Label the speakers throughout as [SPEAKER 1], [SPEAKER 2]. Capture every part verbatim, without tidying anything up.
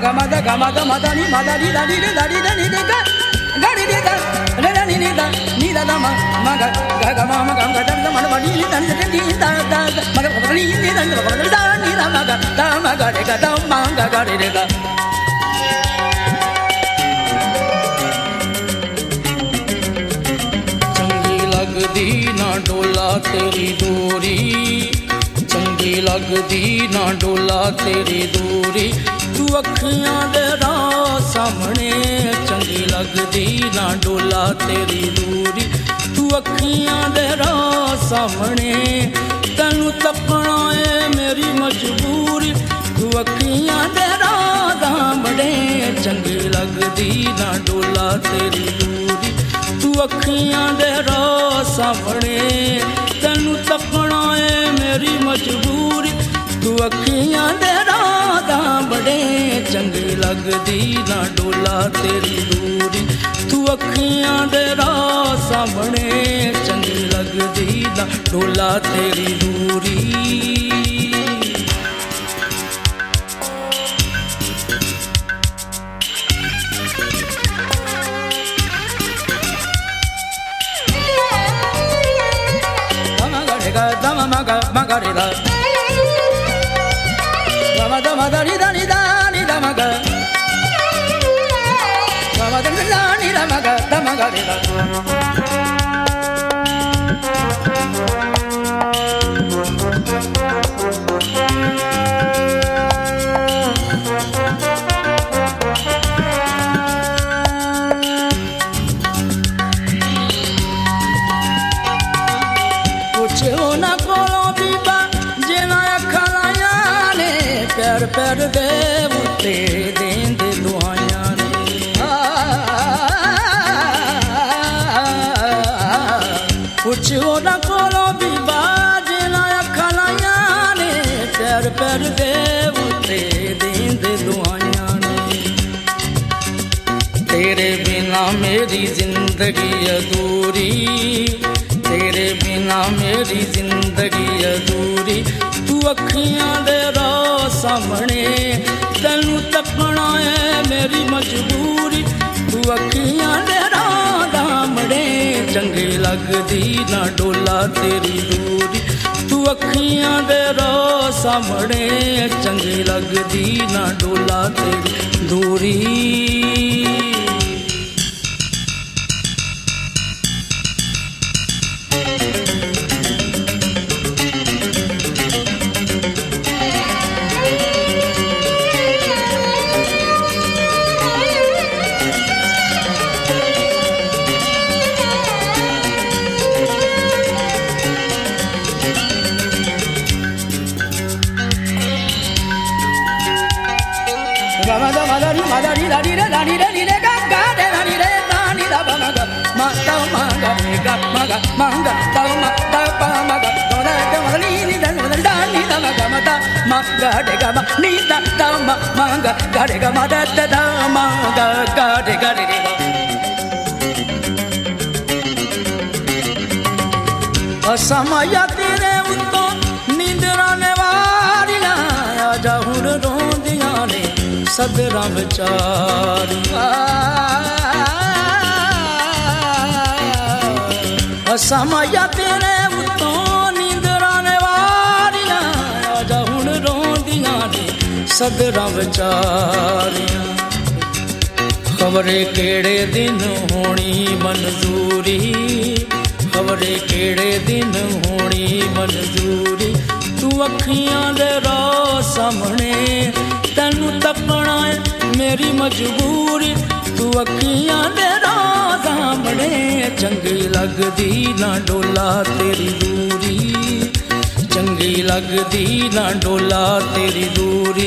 [SPEAKER 1] ga ma da ga ma da ma da ni ma da ni da ni da ni da ni da ga ga ni da re da ni ni da ni da da ma ma ga ga ga ma ma ga ga da ma ma ni da ni da ni da da ma ga ma ni ni da da da ni da ma ga da ma ga re ga da ma ga ga re ga चंगी लगदी ना डोला तेरी दूरी चंगी लगदी ना डोला तेरी दूरी तू अखियां दे राह सामने चंगी लगदी ना डोला तेरी दूरी तू अखियां दे राह सामने तैनू तकना है मेरी मजबूरी तू अखियां दे राह सामने चंगी लगदी ना डोला तेरी दूरी तू अखियां दे राह सामने तैनू तकना है मेरी मजबूरी तू अखियां दे राह बड़े चंगी लगदी ना डोला तेरी दूरी तू अखियां दे राह सामने चंगी लगदी ना डोला तेरी दूरी dama maga maga re da dama dama da ni da ni da ni da maga dama da ni da ni da maga da maga re da पैर दे उत्ते देंदे दुआइयां ने पुछो ना कोलो भी बाजे ना अखां लाइयां ने पैर पैर दे उत्ते देंदे दुआइयां ने तेरे बिना मेरी जिंदगी अधूरी तेरे बिना मेरी जिंदगी अधूरी तू अखियां दे राह सामने तैनू तकना है मेरी मजबूरी तू अखियां दे राह सामने चंगी लगदी ना डोला तेरी दूरी तू अखियां दे राह सामने चंगी लगदी ना डोला तेरी दूरी madari dari da dari da ni da ga ga da dari da da ni da ba ma ga ma da ma ga ni ga ma ga ma ga da ma da pa ma ga da da da ma ni ni da da da ni da ma ga ma da ma ga de ga ma ni da da ma ma ga ga de ga ma da da da ma ga ga de ga de ga असमया तेरे उत्तों नींदरां ने वारियां आजा हुण रोंदियां ने सदरां विचारियां असमया तेरे उत्तों नींदरां ने वारियां आजा हुण रोंदियां ने सदरां विचारियां खबरे केड़े दिन होनी मंजूरी खबरे केड़े दिन होनी मंजूरी तू अखियां दे राह सामने तैनू तकना है मेरी मजबूरी तू अखियां दे राह सामने चंगी लगदी ना डोला तेरी दूरी चंगी लगदी ना डोला तेरी दूरी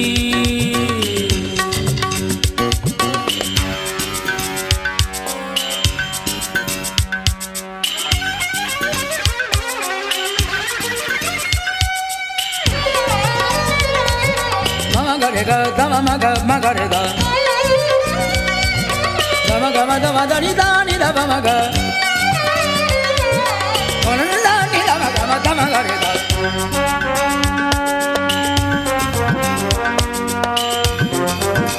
[SPEAKER 1] ga ma ma ga ma ga re da ga ma ga ma da ma da ni da ni da ba ma ga on la ni da ma ga ma da ma ga re da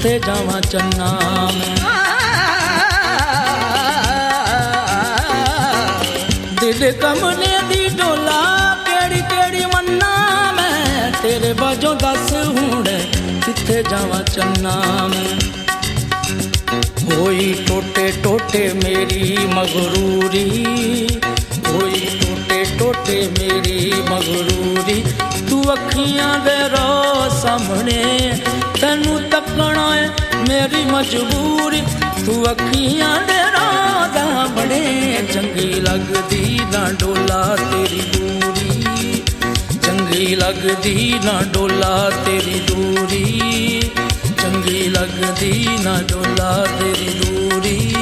[SPEAKER 1] किथे जावां चन्ना मैं। दिल कमले दी डोला केड़ी केड़ी मन्ना मैं, तेरे बाजों दस हुणे किथे जावां चन्ना मैं। होई टोटे टोटे मेरी मगरूरी, होई टोटे टोटे मेरी मगरूरी, तू अखियां दे रो सामने तैनू तकना है मेरी मजबूरी, तू अखियां दे रो सामने चंगी लगदी ना डोला तेरी दूरी, चंगी लगदी ना डोला तेरी दूरी, चंगी लगदी ना डोला तेरी दूरी।